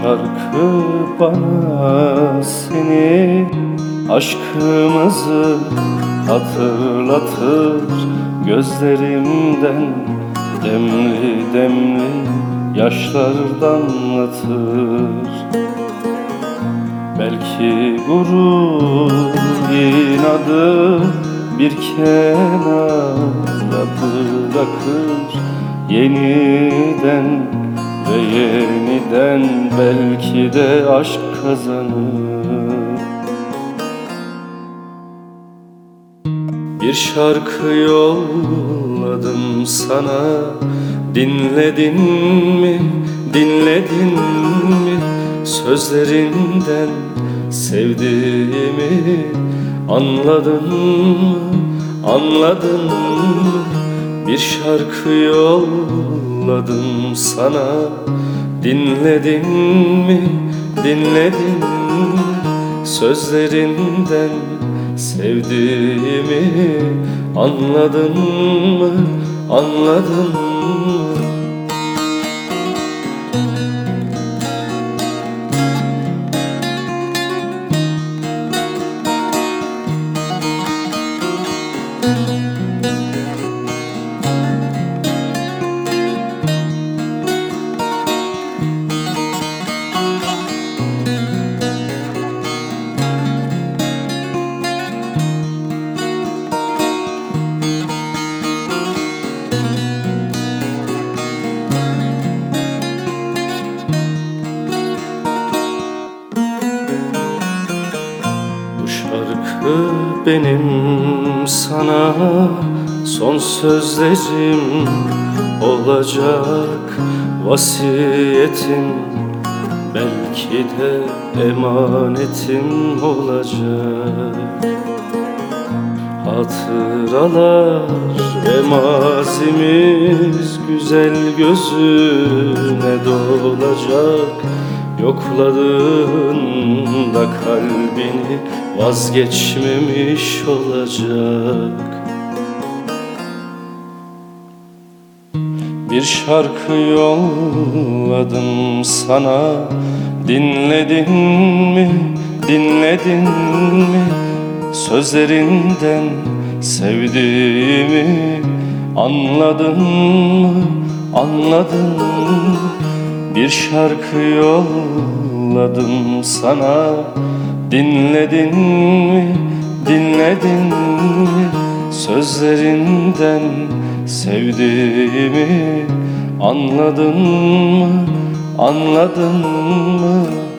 şarkı bana seni, aşkımızı hatırlatır. Gözlerimden demli demli yaşlar damlatır. Belki gurur inadı bir kenara bırakır. Yeniden ve yeniden belki de aşk kazanır. Bir şarkı yolladım sana, dinledin mi, dinledin mi? Sözlerinden sevdiğimi anladın mı, anladın mı? Bir şarkı yolladım sana, dinledin mi, dinledin mi? Sözlerinden sevdiğimi anladın mı, anladın mı? Şarkı benim sana son sözlerim olacak, vasiyetim belki de emanetim olacak. Hatıralar ve mazimiz güzel gözüne dolacak. Yokladığında kalbini vazgeçmemiş olacak. Bir şarkı yolladım sana, dinledin mi, dinledin mi? Sözlerinden sevdiğimi anladın mı, anladın mı? Bir şarkı yolladım sana, dinledin mi, dinledin mi? Sözlerinden sevdiğimi anladın mı, anladın mı?